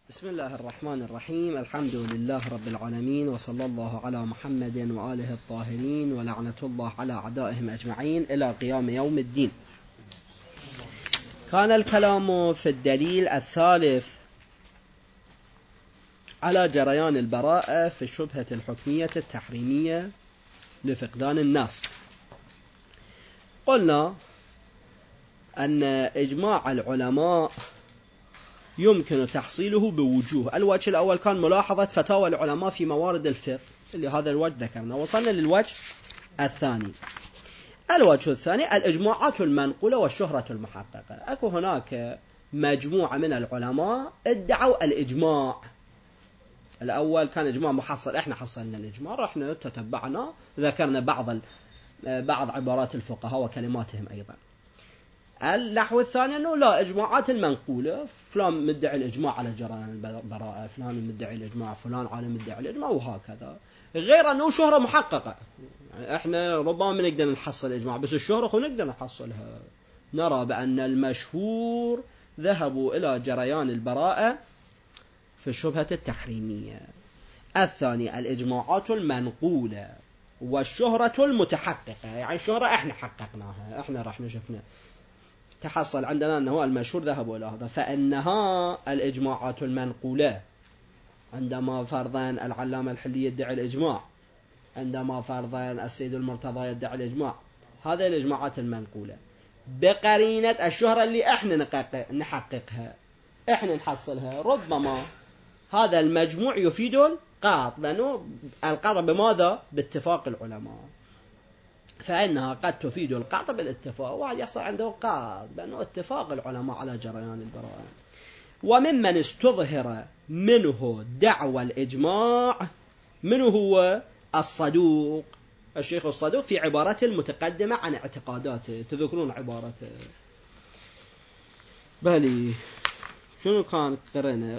بسم الله الرحمن الرحيم. الحمد لله رب العالمين، وصلى الله على محمد وآله الطاهرين، ولعنة الله على أعدائهم أجمعين إلى قيام يوم الدين. كان الكلام في الدليل الثالث على جريان البراءة في الشبهة الحكمية التحريمية لفقدان الناس. قلنا أن إجماع العلماء يمكن تحصيله بوجوه. الوجه الأول كان ملاحظة فتاوى العلماء في موارد الفقه، اللي هذا الوجه ذكرنا. وصلنا للوجه الثاني. الوجه الثاني الإجماعات المنقولة والشهرة المحققة. أكو هناك مجموعة من العلماء ادعوا الإجماع. الأول كان إجماع محصل، إحنا حصلنا الإجماع، رحنا تتبعنا ذكرنا بعض عبارات الفقهاء وكلماتهم أيضا. النحو الثاني أنه لا، إجماعات المنقولة، فلان مدعي الإجماع على جريان البراءة، فلان مدعي الإجماع، فلان عالم مدعي الإجماع، وهكذا. غير أنه شهرة محققة، يعني إحنا ربما ما نقدر نحصل الإجماع، بس الشهرة نقدر نحصلها. نرى بأن المشهور ذهبوا إلى جريان البراءة في الشبهة التحريمية. الثاني الإجماعات المنقولة والشهرة المتحققة، يعني الشهرة إحنا حققناها، إحنا رحنا شفنا تحصل عندنا أنه المشهور ذهبوا إلى هذا. فإنها الإجماعات المنقولة، عندما فرضا العلامة الحلي يدعي الإجماع، عندما فرضا السيد المرتضى يدعي الإجماع، هذه الإجماعات المنقولة بقرينة الشهرة اللي إحنا نحققها، إحنا نحصلها. ربما هذا المجموع يفيد القاط، لأنه القاط بماذا؟ باتفاق العلماء. فإنها قد تفيد القاط بالاتفاق، واحد يحصل عنده قاط بأنه اتفاق العلماء على جريان البراءة. وممن استظهر منه دعوى الإجماع منه هو الصدوق، الشيخ الصدوق، في عبارته المتقدمة عن اعتقاداته. تذكرون عبارته؟ بلي شنو كان قرنا؟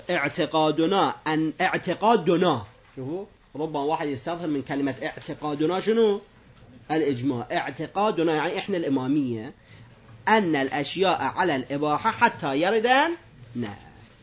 اعتقادنا شوفوا، ربما واحد يستظهر من كلمة اعتقادنا شنو؟ الإجماع. اعتقادنا يعني إحنا الإمامية أن الأشياء على الإباحة حتى يردن. نعم.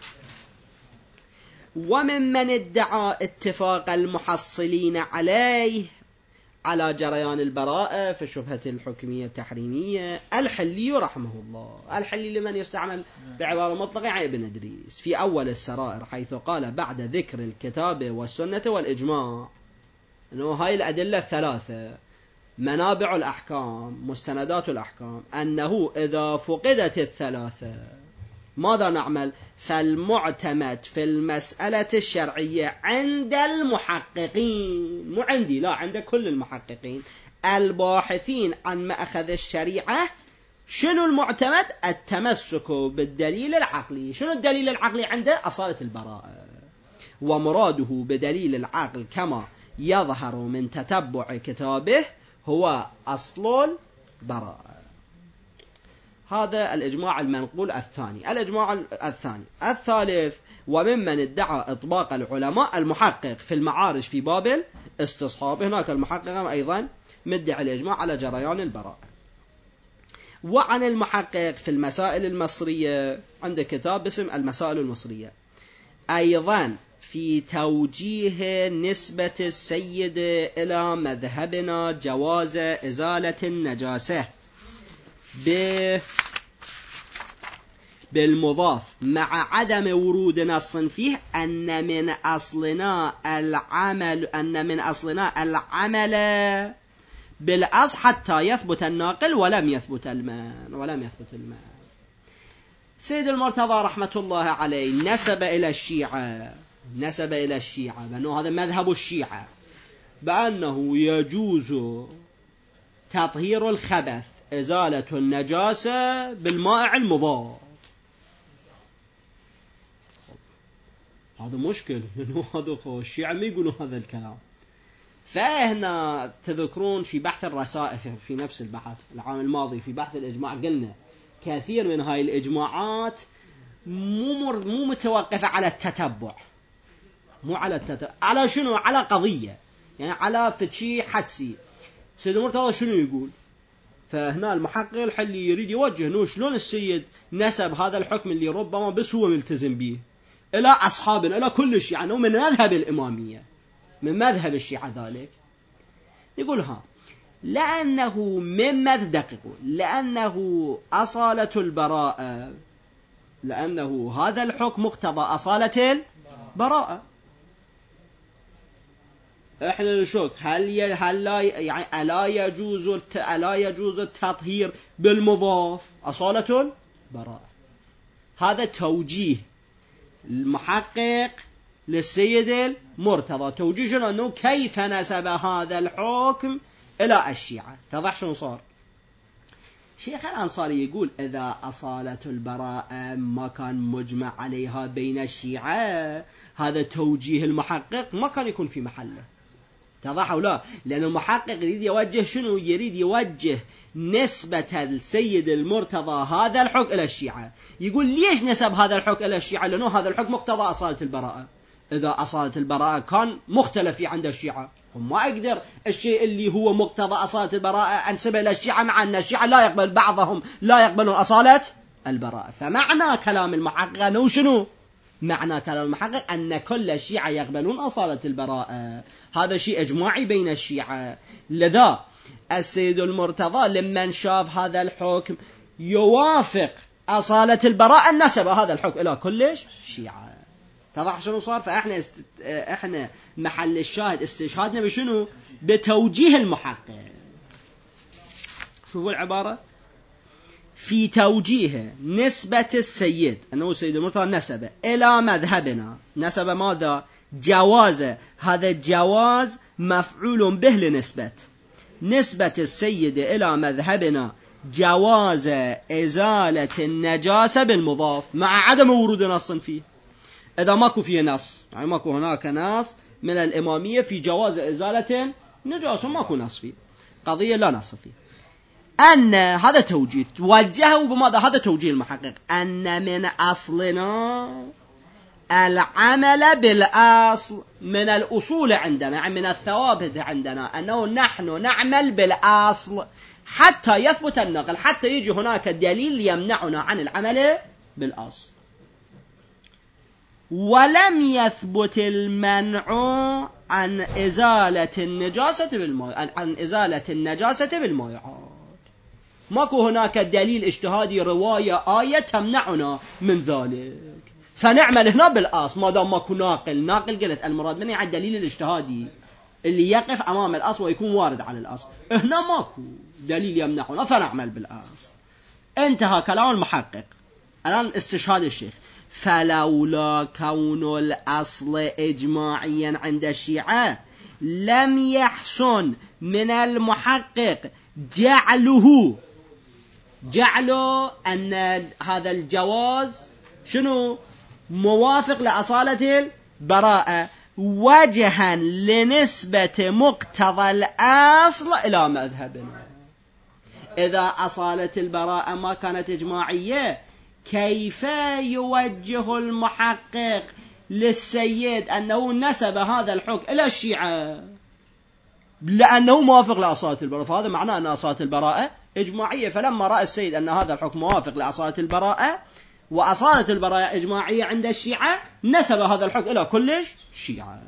وممن ادعى اتفاق المحصلين عليه على جريان البراءة في الشبهة الحكمية التحريمية الحلي رحمه الله. الحلي لمن يستعمل بعبارة مطلقة يعني ابن إدريس في أول السرائر، حيث قال بعد ذكر الكتاب والسنة والإجماع أنه هاي الأدلة الثلاثة، منابع الأحكام، مستندات الأحكام، أنه إذا فقدت الثلاثة ماذا نعمل؟ فالمعتمد في المسألة الشرعية عند المحققين، مو عندي، لا، عند كل المحققين الباحثين عن مأخذ الشريعة، شنو المعتمد؟ التمسك بالدليل العقلي. شنو الدليل العقلي عنده؟ أصالة البراءة. ومراده بدليل العقل كما يظهر من تتبع كتابه هو أصل البراءة. هذا الإجماع المنقول الثاني. الإجماع الثاني. الثالث وممن ادعى إطباق العلماء المحقق في المعارج في باب الاستصحاب، هناك المحقق أيضا مدعي الإجماع على جريان البراءة. وعن المحقق في المسائل المصرية، عند كتاب باسم المسائل المصرية، أيضا في توجيه نسبة السيد إلى مذهبنا جواز إزالة النجاسة بالمضاف مع عدم ورود نص فيه أن من أصلنا العمل بالأصل حتى يثبت الناقل ولم يثبت الماء. سيد المرتضى رحمة الله عليه نسب إلى الشيعة بأنه هذا مذهب الشيعة، بأنه يجوز تطهير الخبث، إزالة النجاسة بالماء المضاف. هذا مشكل، لأنه هذا الشيعة ما يقولون هذا الكلام. فهنا تذكرون في بحث الرسائل في نفس البحث العام الماضي في بحث الإجماع، قلنا كثير من هاي الإجماعات مو متوقفة على التتبع، مو على التتبع، على شنو؟ على قضية، يعني على فتشي حدسي. سيد المرتضى شنو يقول؟ فهنا المحقق الحلي يريد يوجه شلون السيد نسب هذا الحكم اللي ربما بس هو ملتزم به، إلى أصحابنا إلى كل الشيعة أنه من مذهب الإمامية، من مذهب الشيعة ذلك. يقول لأنه مما تدققوا، لأنه أصالة البراءة، لأنه هذا الحكم مقتضى أصالة البراءة. إحنا نشوف هل لا يجوز التطهير بالمضاف أصالة البراءة. هذا توجيه المحقق للسيد المرتضى، توجيه شنو؟ أنه كيف نسب هذا الحكم إلى الشيعة. تضح شنو صار؟ شيخ الأنصاري يقول إذا أصالة البراءة ما كان مجمع عليها بين الشيعة، هذا توجيه المحقق ما كان يكون في محله. تضح أو لا؟ لأن المحقق يريد يوجه شنو؟ يريد يوجه نسبة السيد المرتضى هذا الحكم إلى الشيعة. يقول ليش نسب هذا الحكم إلى الشيعة؟ لأنه هذا الحكم مقتضى أصالة البراءة. إذا أصالة البراءة كان مختلف في عند الشيعة، وما أقدر الشيء اللي هو مقتضى أصالة البراءة أنسبه إلى الشيعة، مع أن الشيعة لا يقبل، بعضهم لا يقبلون أصالة البراءة. فمعنى كلام المحقق أنه شنو؟ معنى كلام المحقق أن كل الشيعة يقبلون أصالة البراءة. هذا شيء إجماعي بين الشيعة. لذا السيد المرتضى لما شاف هذا الحكم يوافق أصالة البراءة نسب هذا الحكم إلى كل الشيعة. تضح شنو صار؟ فإحنا محل الشاهد استشهادنا بشنو؟ بتوجيه المحقق. شوفوا العبارة: في توجيه نسبة السيد، أنه السيد المرتضى نسب إلى مذهبنا، نسب ماذا؟ جواز. هذا الجواز مفعول به لنسبة نسبة السيد إلى مذهبنا جواز إزالة النجاسة بالمضاف، مع عدم ورود نص فيه. إذا ماكو فيه نص، يعني ماكو هناك نص من الإمامية في جواز إزالة النجاسة، ماكو نص فيه، قضية لا نص فيه. أن هذا توجيه توجهه بماذا؟ هذا توجيه المحقق، أن من أصلنا العمل بالأصل، من الأصول عندنا، يعني من الثوابت عندنا، أنه نحن نعمل بالأصل حتى يثبت النقل، حتى يجي هناك دليل يمنعنا عن العمل بالأصل. ولم يثبت المنع عن إزالة النجاسة بالمائعات. ماكو هناك دليل اجتهادي، رواية، آية تمنعنا من ذلك، فنعمل هنا بالأصل ما دام ماكو ناقل. قلت المراد منه عن الدليل الاجتهادي اللي يقف أمام الأصل ويكون وارد على الأصل. هنا ماكو دليل يمنعنا فنعمل بالأصل. انتهى كلام المحقق. الآن استشهاد الشيخ: فلولا كون الأصل إجماعيا عند الشيعة لم يحسن من المحقق جعله أن هذا الجواز شنو؟ موافق لأصالة البراءة، وجها لنسبة مقتضى الأصل إلى مذهبنا. إذا أصالة البراءة ما كانت إجماعية، كيف يوجه المحقق للسيد أنه نسب هذا الحكم إلى الشيعة؟ لأنه موافق لأصالة البراءة، فهذا معناه أن أصالة البراءة إجماعية. فلما رأى السيد أن هذا الحكم موافق لأصالة البراءة وأصالة البراءة إجماعية عند الشيعة، نسب هذا الحكم إلى كل الشيعة،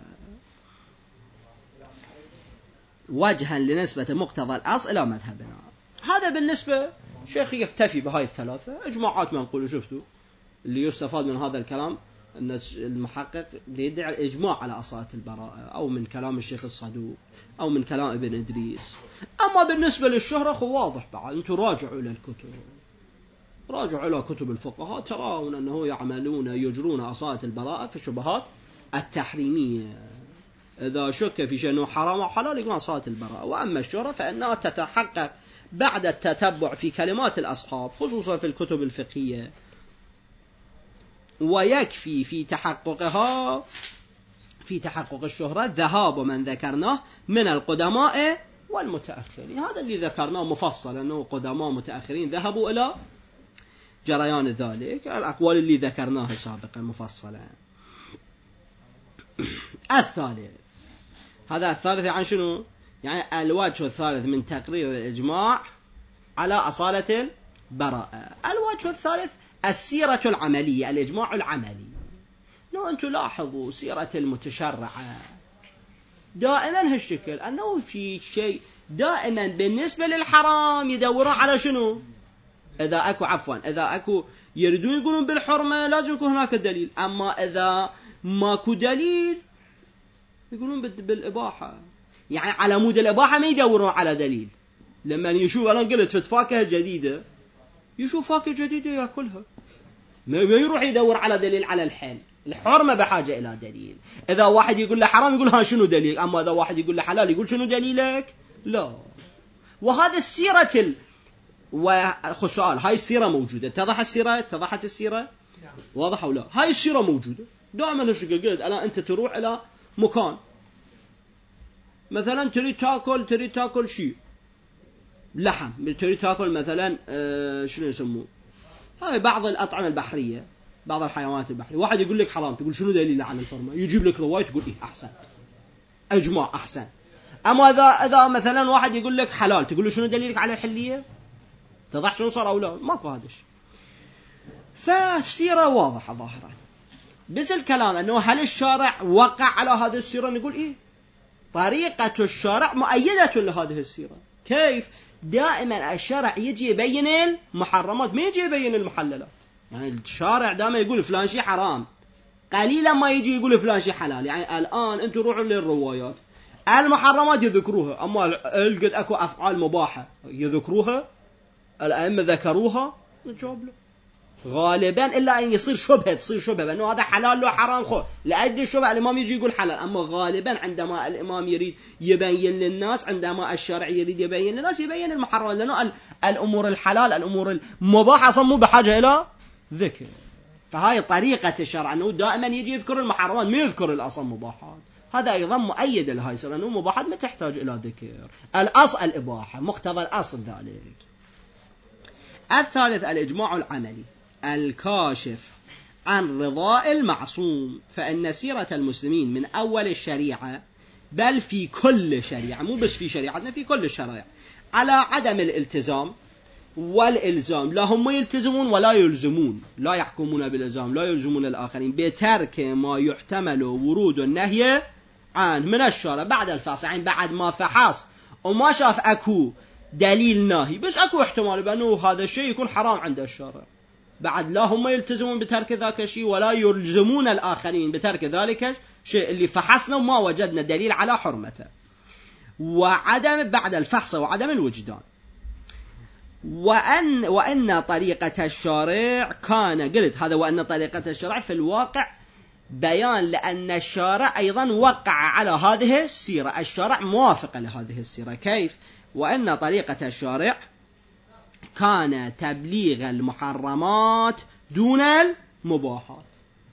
وجها لنسبة مقتضى الأصل إلى مذهبنا. هذا بالنسبة شيخ يكتفي بهاي الثلاثة إجماعات. ما نقول شفتوا اللي يستفاد من هذا الكلام أن المحقق يدعي الإجماع على أصالة البراءة، أو من كلام الشيخ الصدوق، أو من كلام ابن إدريس. أما بالنسبة للشهرة واضح بعد، أنتم راجعوا إلى الكتب، راجعوا إلى كتب الفقهاء، ترون أنه يجرون أصالة البراءة في الشبهات التحريمية. إذا شك في شيء أنه حرام أو حلال يقول أصالة البراءة. وأما الشهرة فإنها تتحقق بعد التتبع في كلمات الأصحاب، خصوصا في الكتب الفقهية، ويكفي في تحقق الشهرة ذهاب من ذكرناه من القدماء والمتأخرين. هذا اللي ذكرناه مفصل، أنه قدماء متأخرين ذهبوا إلى جريان ذلك، الأقوال اللي ذكرناها سابقا مفصلا. الثالث، هذا الثالث عن شنو؟ يعني الوجه الثالث من تقرير الإجماع على أصالة البراءة. الوجه الثالث السيرة العملية، الإجماع العملي. لو أنتم لاحظوا سيرة المتشرعة دائما هالشكل، أنه في شيء دائما بالنسبة للحرام يدورون على شنو؟ إذا أكو يريدون يقولون بالحرمة لازم يكون هناك دليل، أما إذا ماكو دليل يقولون بالإباحة. يعني على مود الإباحة ما يدورون على دليل. لما يشوف أنا قلت فاكهة جديدة يشوف فاكهة جديدة يأكلها، ما يروح يدور على دليل على الحل. الحرمة بحاجة إلى دليل. إذا واحد يقول له حرام يقول ها شنو دليل، أما إذا واحد يقول له حلال يقول شنو دليلك؟ لا. وهذا السيرة وخسؤال هاي السيرة موجودة. اتضحت السيرة واضح أو لا؟ هاي السيرة موجودة دائما. الشكل قلت أنا أنت تروح إلى مكان مثلا تريد تاكل شيء لحم، تريد تاكل مثلا شنو يسموه هاي بعض الأطعمة البحرية، بعض الحيوانات البحرية، واحد يقول لك حرام تقول شنو دليل على الحرمة؟ يجيب لك رواية تقول إيه أحسن إجماع أحسن. أما إذا مثلا واحد يقول لك حلال تقول له شنو دليلك على الحلية؟ تضح شنو صار أو لا؟ ماكو هذا الشيء. فالسيرة واضحة ظاهرة، بس الكلام أنه هل الشارع وقع على هذه السيرة؟ نقول إيه، طريقة الشارع مؤيدة لهذه السيرة. كيف؟ دائما الشارع يجي يبين المحرمات ما يجي يبين المحللات. يعني الشارع دائما يقول فلان شيء حرام، قليلا ما يجي يقول فلان شيء حلال. يعني الآن أنتم روحوا للروايات المحرمات يذكروها، أما قد أكو أفعال مباحة يذكروها الأئمة ذكروها نجاوب له غالبا، إلا أن تصير شبهة أنه هذا حلال لو حرام خو لأجل الشبهة الإمام يجي يقول حلال. أما غالبا عندما الإمام يريد يبين للناس، عندما الشرع يريد يبين للناس يبين المحرم، لأنه الأمور الحلال الأمور المباحة صموا بحاجة إلى ذكر. فهاي طريقة الشرع أنه دائما يجي يذكر المحرمات ما يذكر الأصل مباحات. هذا أيضا مؤيد لهاي السنة أنه مباحات ما تحتاج إلى ذكر، الأصل الإباحة مقتضى الأصل ذلك. الثالث الإجماع العملي الكاشف عن رضاء المعصوم. فإن سيرة المسلمين من أول الشريعة بل في كل شريعة، مو بس في شريعتنا، في كل الشرائع، على عدم الالتزام والإلزام. لا هم يلتزمون ولا يلزمون، لا يحكمون بالإلزام، لا يلزمون الآخرين، بترك ما يحتمل ورود النهي عنه من الشارع بعد الفحص. يعني بعد ما فحص وما شاف أكو دليل ناهي، بس أكو احتمال بأنه هذا الشيء يكون حرام عند الشارع، بعد لا هم يلتزمون بترك ذاك الشيء ولا يلزمون الآخرين بترك ذلك الشيء اللي فحصنا وما وجدنا دليل على حرمته. وعدم بعد الفحص وعدم الوجدان. وأن طريقة الشارع كان قلت هذا، وأن طريقة الشارع في الواقع بيان لأن الشارع أيضا وقع على هذه السيرة، الشارع موافق لهذه السيرة. كيف؟ وأن طريقة الشارع كان تبليغ المحرمات دون المباحات،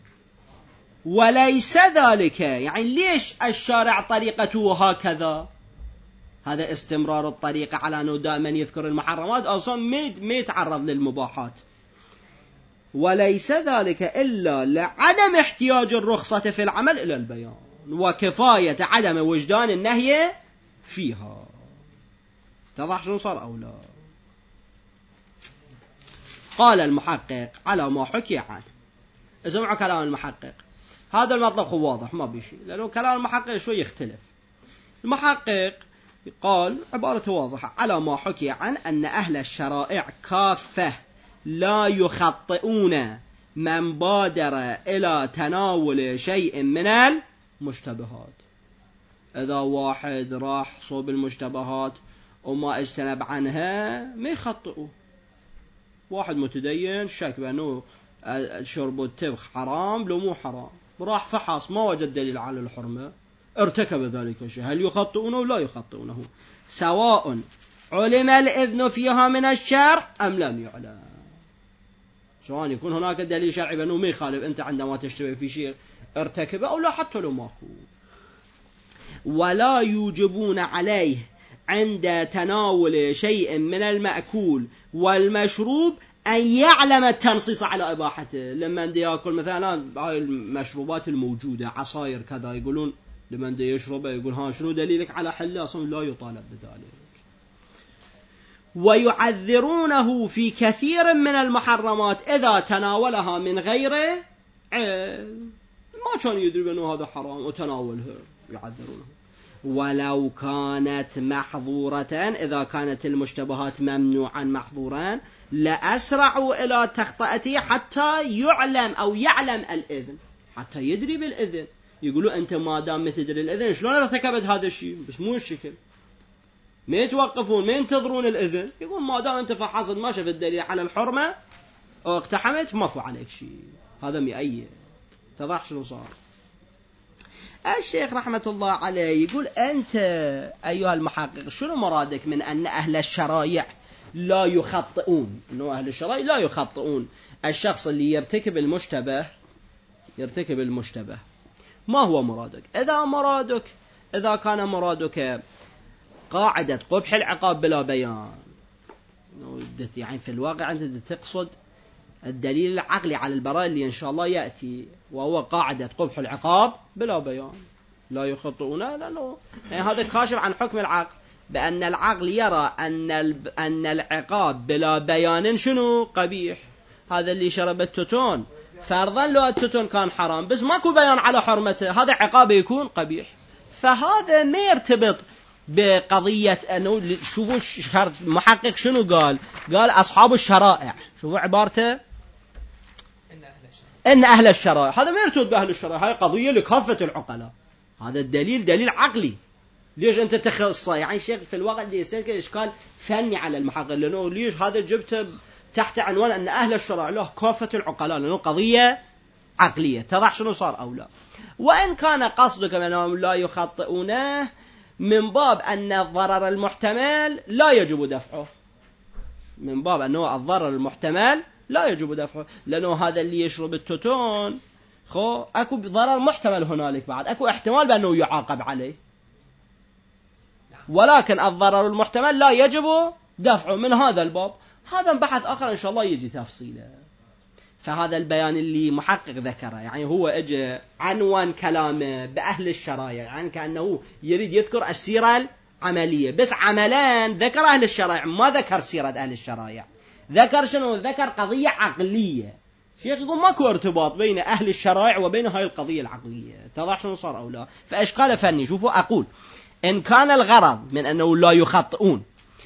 وليس ذلك. يعني ليش الشارع طريقته هكذا؟ هذا استمرار الطريقة على أنه دائما يذكر المحرمات أصلا ما يتعرض للمباحات. وليس ذلك إلا لعدم احتياج الرخصة في العمل إلى البيان، وكفاية عدم وجدان النهي فيها. تضح شنو صار أو لا؟ قال المحقق على ما حكي عنه. اسمعوا كلام المحقق، هذا المطلب هو واضح ما بيشي، لأنه كلام المحقق شوي يختلف. المحقق قال عبارة واضحة على ما حكي عن أن أهل الشرائع كافة لا يخطئون من بادر إلى تناول شيء من المشتبهات. إذا واحد راح صوب المشتبهات وما اجتنب عنها ما يخطئه. واحد متدين شك بأنه شرب التبخ حرام لو مو حرام، راح فحص ما وجد دليل على الحرمة، ارتكب ذلك الشيء، هل يخطئونه ولا يخطئونه؟ سواء علم الإذن فيها من الشرع أم لم يعلم. سواء يكون هناك دليل شرعي بأنه ما يخالف أنت عندما تشتبه في شيء ارتكبه أو لا حتى لو ماكو. ولا يوجبون عليه عند تناول شيء من المأكول والمشروب أن يعلم التنصيص على إباحته. لما أنت يأكل مثلا هاي المشروبات الموجودة عصاير كذا، يقولون لما أنت يشربه يقول ها شنو دليلك على حله؟ أصلا لا يطالب بذلك. ويعذرونه في كثير من المحرمات إذا تناولها من غير علم. ما كان يدري بأنه هذا حرام وتناولها يعذرونه. ولو كانت محظورة، إذا كانت المشتبهات ممنوعا محظورا، لأسرعوا إلى تخطئته حتى يعلم أو يعلم الإذن، حتى يدري بالإذن. يقولوا أنت ما دام تدري الإذن شلون ارتكبت هذا الشيء؟ بس مو الشكل، ما يتوقفون ما ينتظرون الإذن، يقول ما دام أنت فحصت ما شفت الدليل على الحرمة أو اقتحمت ماكو عليك شيء. هذا مئيد. تضح شنو صار؟ الشيخ رحمة الله عليه يقول أنت أيها المحقق شنو مرادك من أن أهل الشرائع لا يخطئون؟ أنه أهل الشرائع لا يخطئون. الشخص اللي يرتكب المشتبه ما هو مرادك؟ إذا كان مرادك قاعدة قبح العقاب بلا بيان، يعني في الواقع أنت تقصد الدليل العقلي على البراءة اللي إن شاء الله يأتي، وهو قاعدة قبح العقاب بلا بيان. لا يخطئون لأنه يعني هذا كاشف عن حكم العقل، بأن العقل يرى أن العقاب بلا بيان شنو؟ قبيح. هذا اللي شرب التوتون فرضا لو التوتون كان حرام بس ماكو بيان على حرمته، هذا عقابه يكون قبيح. فهذا ما يرتبط بقضية أنه شوفوا المحقق شنو قال أصحاب الشرائع، شوفوا عبارته إن أهل الشرائع، هذا ما يرتبط بأهل الشرائع، هاي قضية لكافة العقلاء. هذا الدليل دليل عقلي. ليش أنت تخصصه؟ يعني الشيخ في الواقع دي يستنكر إشكال فني على المحقق، لأنه ليش هذا جبته تحت عنوان أن أهل الشرائع له كافة العقلاء، لأنه قضية عقلية. تضح شنو صار أو لا؟ وإن كان قصدك أنهم لا يخطئونه من باب أن الضرر المحتمل لا يجب دفعه، من باب أنه الضرر المحتمل لا يجب دفعه، لأنه هذا اللي يشرب التوتون أكو ضرر محتمل هنالك، بعد أكو احتمال بأنه يعاقب عليه، ولكن الضرر المحتمل لا يجب دفعه. من هذا الباب هذا بحث آخر إن شاء الله يجي تفصيله. فهذا البيان اللي محقق ذكره، يعني هو اجى عنوان كلامه بأهل الشرائع، يعني كأنه يريد يذكر السيرة العملية، بس عملا ذكر أهل الشرائع، ما ذكر سيرة أهل الشرائع. ذكر شنو؟ ذكر قضية عقلية. شيخ يقول ماكو ارتباط بين أهل الشرائع وبين هاي القضية العقلية. تضح شنو صار أو لا؟ فإشكال فني. شوفوا أقول إن كان الغرض من أنه لا يخطئون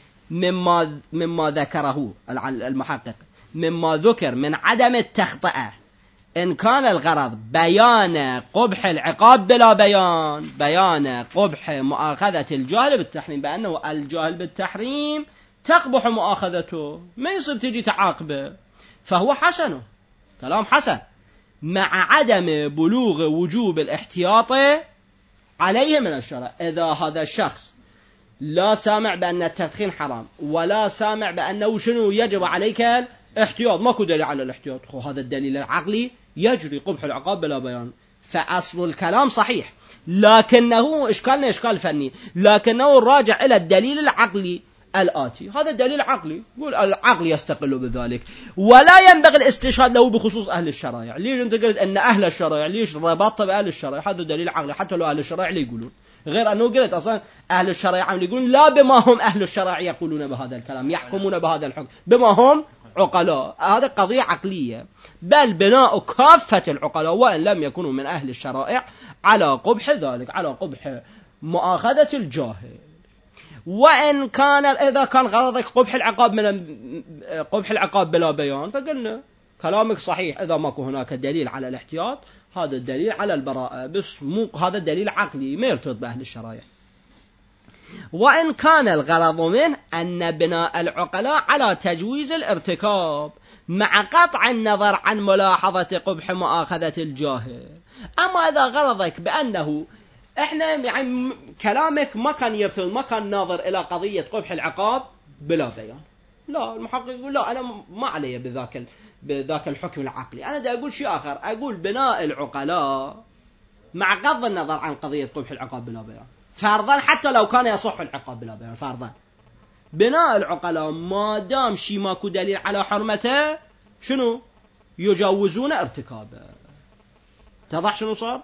مما ذكره المحقق، مما ذكر من عدم التخطئة، إن كان الغرض بيان قبح العقاب بلا بيان، بيان قبح مؤاخذة الجاهل بالتحريم، بأنه الجاهل بالتحريم تقبح مؤاخذته، ما يصير تجي تعاقبه، فهو حسن، كلام حسن، مع عدم بلوغ وجوب الاحتياط عليه من الشرع. إذا هذا الشخص لا سامع بأن التدخين حرام، ولا سامع بأنه شنو يجب عليك احتياط، ماكو دليل على الاحتياط، هذا الدليل العقلي يجري قبح العقاب بلا بيان. فأصل الكلام صحيح، لكنه إشكالنا إشكال فني، لكنه الراجع إلى الدليل العقلي الآتي. هذا الدليل العقلي، يقول العقل يستقل بذلك، ولا ينبغي الاستشهاد له بخصوص أهل الشرائع. ليش أنت قلت أن أهل الشرائع، ليش ربطت بأهل الشرائع؟ هذا دليل عقلي، حتى لو أهل الشرائع اللي يقولون، غير أنه قلت أصلا أهل الشرائع عم يقولون لا بما هم أهل الشرائع يقولون بهذا الكلام، يحكمون بهذا الحكم بما هم عقلاء. هذا قضية عقلية، بل بناء كافة العقلاء وإن لم يكونوا من أهل الشرائع على قبح ذلك، على قبح مؤاخذة الجاهل. وإن كان إذا كان غرضك قبح العقاب بلا بيان، فقلنا كلامك صحيح، إذا ماكو هناك دليل على الاحتياط، هذا الدليل على البراءة، بس مو هذا الدليل عقلي ما يرتبط بأهل الشرائع. وإن كان الغرض منه أن بناء العقلاء على تجويز الارتكاب مع قطع النظر عن ملاحظة قبح مؤاخذة الجاهل. أما إذا غرضك بأنه إحنا يعني كلامك ما كان يرتبط، ما كان ناظر إلى قضية قبح العقاب بلا بيان، لا، المحقق يقول لا، أنا ما علي بذاك الحكم العقلي، أنا دا أقول شيء آخر، أقول بناء العقلاء مع غض النظر عن قضية قبح العقاب بلا بيان، فرضا حتى لو كان يصح العقاب بلا بيان، فرضا بناء العقلاء ما دام شيء ماكو دليل على حرمته شنو يجوزون ارتكابه. تضح شنو صار؟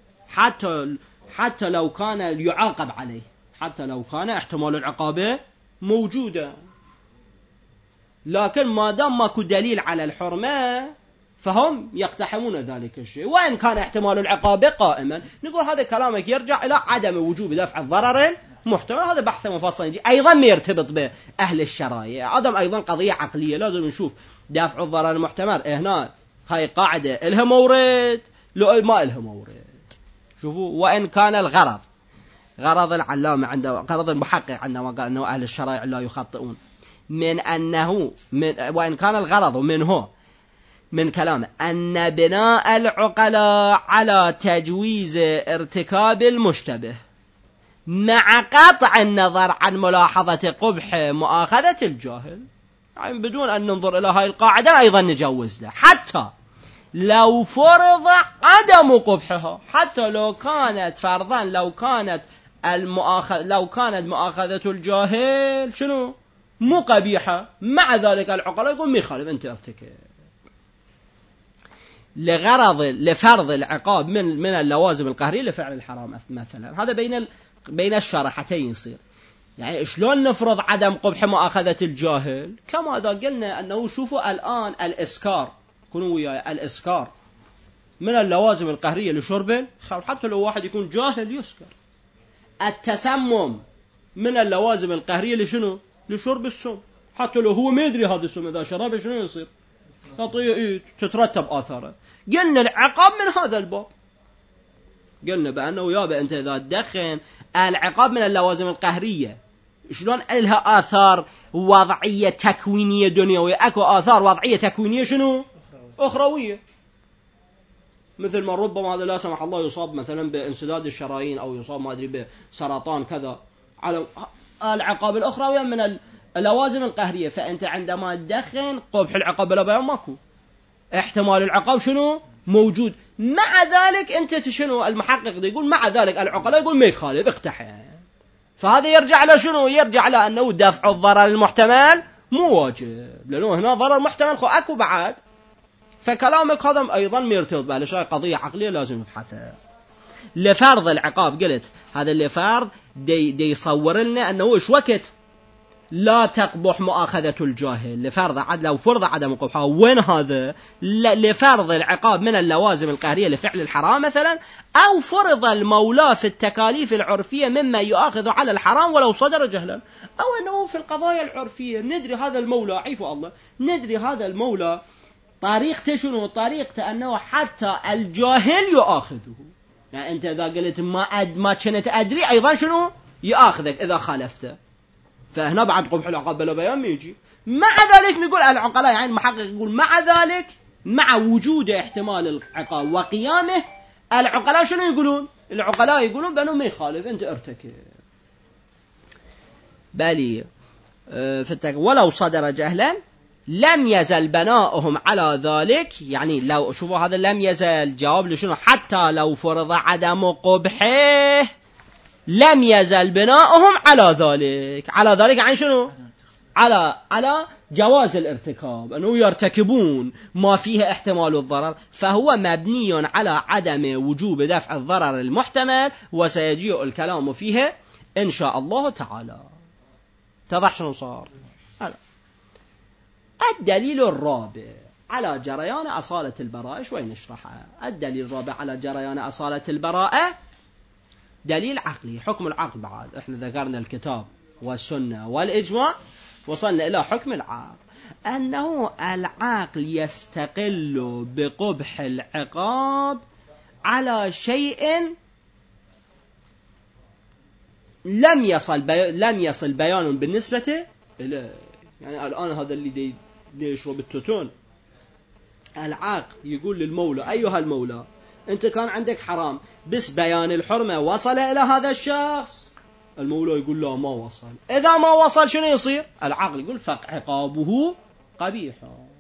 حتى لو كان يعاقب عليه، حتى لو كان احتمال العقابة موجودة، لكن ما دام ماكو دليل على الحرمة فهم يقتحمون ذلك الشيء. وإن كان احتمال العقاب قائما نقول هذا كلامك يرجع إلى عدم وجوب دفع الضرر محتمل. هذا بحث مفصل يجي أيضا ما يرتبط بأهل الشرائع، هذا أيضا قضية عقلية لازم نشوف دفع الضرر المحتمل. هنا هاي قاعدة إلها مورد لو ما إلها مورد. شوفوا وإن كان الغرض غرض العلامة عنده غرض المحقق عندما قال أنه أهل الشرائع لا يخطئون من أنه وإن كان الغرض منه من كلامه أن بناء العقلاء على تجويز ارتكاب المشتبه مع قطع النظر عن ملاحظة قبح مؤاخذة الجاهل، يعني بدون أن ننظر إلى هاي القاعدة أيضا نجوز له حتى لو فرض عدم قبحها، حتى لو كانت فرضا لو كانت مؤاخذة الجاهل شنو مو قبيحة، مع ذلك العقلاء يقول ميخالف أنت ارتكب لفرض العقاب من اللوازم القهرية لفعل الحرام مثلا. هذا بين الشرحتين يصير. يعني شلون نفرض عدم قبح مؤاخذة الجاهل؟ كما إذا قلنا أنه شوفوا الآن الإسكار، كونوا وياي، الإسكار من اللوازم القهرية لشرب حتى لو واحد يكون جاهل يسكر. التسمم من اللوازم القهرية لشنو؟ لشرب السم، حتى لو هو ما يدري هذا السم إذا شربه شنو يصير؟ خطيئة تترتب آثاره. قلنا العقاب من هذا الباب، قلنا بأنه يابا أنت إذا تدخن العقاب من اللوازم القهرية شلون لها آثار وضعية تكوينية دنيوية، أكو آثار وضعية تكوينية شنو؟ أخروية. مثل ما ربما هذا لا سمح الله يصاب مثلا بانسداد الشرايين أو يصاب ما أدري بسرطان كذا، على العقاب الأخروية من اللوازم القهرية. فأنت عندما تدخن قبح العقاب بلا بيان ماكو، احتمال العقاب شنو موجود. مع ذلك أنت شنو المحقق يقول مع ذلك العقلاء يقول ما يخالف اقتحم. فهذا يرجع له شنو؟ يرجع له أنه دفع الضرر المحتمل مو واجب، لأنه هنا ضرر محتمل أكو بعد. فكلامك هذا أيضا مرتبط به لشيء قضية عقلية لازم نبحثها. لفرض العقاب قلت هذا اللي فرض دي يصور لنا أنه إيش وقت لا تقبح مؤاخذة الجاهل لفرض لو فرض عدم قبحها. وين هذا؟ لفرض العقاب من اللوازم القهرية لفعل الحرام مثلا، أو فرض المولى في التكاليف العرفية مما يؤاخذ على الحرام ولو صدر جهلا. أو أنه في القضايا العرفية ندري هذا المولى عيفو الله، ندري هذا المولى طريقته شنو؟ طريقته أنه حتى الجاهل يؤاخذه. يعني أنت إذا قلت ما كنت أدري أيضا شنو يؤاخذك إذا خالفته. فهنا بعد قبح العقاب بلا بيان يجي. مع ذلك نقول العقلاء يعني المحقق يقول مع ذلك مع وجود احتمال العقاب وقيامه العقلاء شنو يقولون؟ العقلاء يقولون بأنه ما يخالف أنت ارتكب. بل ولو صدر جهلا لم يزل بناؤهم على ذلك. يعني لو شوفوا هذا لم يزل جواب لشنو؟ حتى لو فرض عدم قبحه لم يزل بناؤهم على ذلك. على ذلك يعني شنو؟ على جواز الارتكاب، أنه يرتكبون ما فيه احتمال الضرر، فهو مبني على عدم وجوب دفع الضرر المحتمل، وسيجيء الكلام فيه إن شاء الله تعالى. تضح شنو صار؟ الدليل الرابع على جريان أصالة البراءة. شوي نشرحها. الدليل الرابع على جريان أصالة البراءة دليل عقلي، حكم العقل. بعد احنا ذكرنا الكتاب والسنة والإجماع، وصلنا إلى حكم العقل، أنه العقل يستقل بقبح العقاب على شيء لم يصل بيان بالنسبة إليه. يعني الآن هذا اللي دي يشرب التوتون، العقل يقول للمولى أيها المولى أنت كان عندك حرام، بس بيان الحرمة وصل إلى هذا الشخص. المولى يقول لا ما وصل. إذا ما وصل شنو يصير؟ العقل يقول فعقابه قبيح.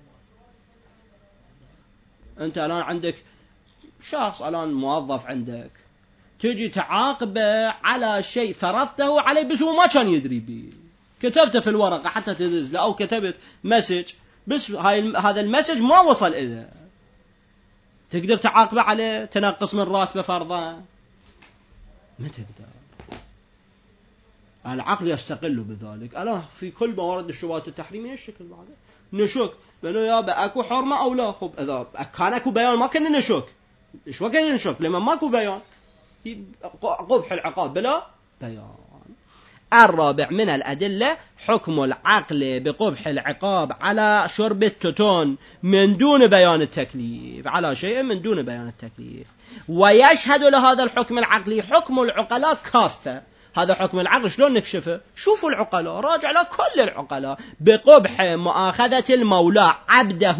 أنت الآن عندك شخص الآن موظف عندك، تجي تعاقبه على شيء فرضته عليه بس هو ما كان يدري به، كتبته في الورقة حتى تدز له، أو كتبت مسج بس هذا المسج ما وصل إليه، تقدر تعاقبه عليه تنقص من راتبه فرضا؟ ما تقدر. العقل يستقل بذلك. ألا في كل موارد الشبهات التحريمية الشكل بعده نشك بأنه يا أكو حرمة أو لا. خب إذا كان أكو بيان ما كنا نشك. إيش وقت نشك لما ماكو بيان؟ قبح العقاب بلا بيان. الرابع من الأدلة حكم العقل بقبح العقاب على شرب التوتون من دون بيان التكليف، على شيء من دون بيان التكليف. ويشهد لهذا الحكم العقلي حكم العقلاء كافة. هذا حكم العقل شلون نكشفه؟ شوفوا العقلاء، راجع له كل العقلاء بقبح مؤاخذة المولى عبده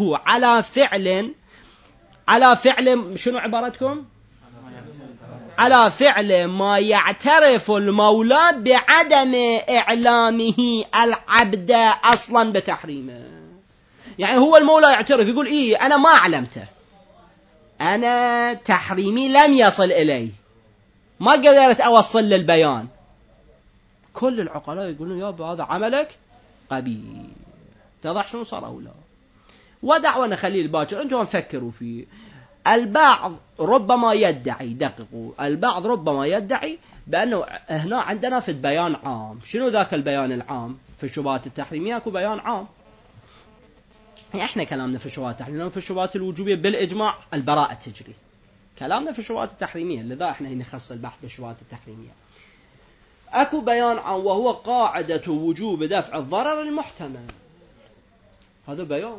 على فعل شنو عبارتكم؟ على فعل ما يعترف المولى بعدم إعلامه العبد أصلا بتحريمه. يعني هو المولى يعترف يقول إيه أنا ما علمته، أنا تحريمي لم يصل إلي، ما قدرت أوصل للبيان. كل العقلاء يقولون يا هذا عملك قبيح. تضح شنو صار أو لا؟ ودعوة نخليه الباكر أنتم نفكروا فيه. البعض ربما يدعي، دققوا، البعض ربما يدعي بأنه هنا عندنا في بيان عام. شنو ذاك البيان العام؟ في الشبهات التحريمية اكو بيان عام. احنا كلامنا في الشبهات التحريمية، في الشبهات الوجوبية بالإجماع البراءة تجري. كلامنا في الشبهات التحريمية، لذا احنا نخصص البحث بالشبهات التحريمية. اكو بيان عام وهو قاعدة وجوب دفع الضرر المحتمل. هذا بيان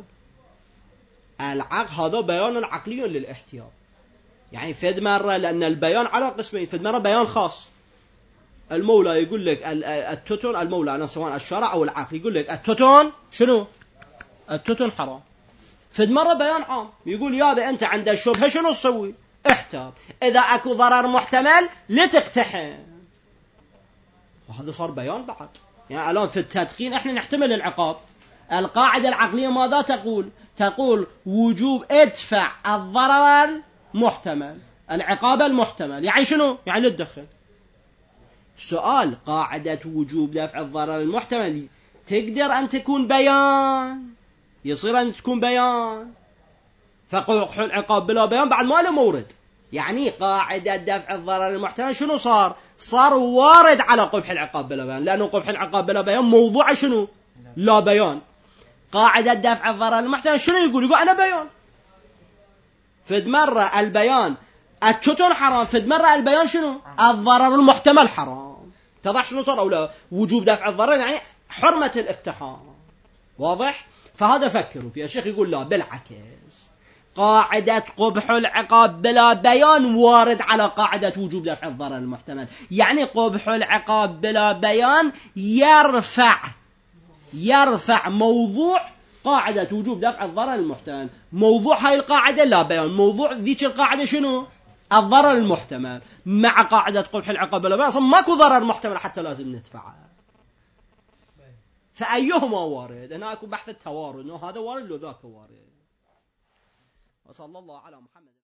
هذا بيان عقلي للاحتياط. يعني فد مرة، لأن البيان على قسمين، فد مرة بيان خاص، المولى يقول لك التوتون، المولى أنا سواء الشرع أو العقل يقول لك التوتون شنو؟ التوتون حرام. فد مرة بيان عام يقول يابا أنت عند الشبهة شنو تسوي؟ احتاط، إذا أكو ضرر محتمل لتقتحم. وهذا صار بيان بعد. يعني الآن في التدخين احنا نحتمل العقاب. القاعدة العقلية ماذا تقول؟ تقول وجوب ادفع الضرر المحتمل، العقاب المحتمل. يعني شنو؟ يعني تدخل. سؤال، قاعدة وجوب دفع الضرر المحتمل تقدر أن تكون بيان، يصير أن تكون بيان، فقبح العقاب بلا بيان بعد ما له مورد. يعني قاعدة دفع الضرر المحتمل شنو صار وارد على قبح العقاب بلا بيان، لأنه قبح العقاب بلا بيان موضوع شنو؟ لا بيان. قاعدة دفع الضرر المحتمل شنو يقول أنا بيان. فد مرة البيان التوتون حرام، فد مرة البيان شنو؟ الضرر المحتمل حرام. تضح شنو صار؟ أو لا وجوب دفع الضرر يعني حرمة الاقتحام. واضح؟ فهذا فكروا فيه. الشيخ يقول لا، بالعكس، قاعدة قبح العقاب بلا بيان وارد على قاعدة وجوب دفع الضرر المحتمل. يعني قبح العقاب بلا بيان يرفع موضوع قاعدة وجوب دفع الضرر المحتمل. موضوع هاي القاعدة لا بيان، موضوع ذيك القاعدة شنو؟ الضرر المحتمل. مع قاعدة قبح العقاب بلا بيان أصلا ماكو ضرر محتمل حتى لازم ندفعه. فأيهما وارد؟ هنا أكو بحث التوارد، هذا وارد لو ذاك وارد. وصلى الله على محمد.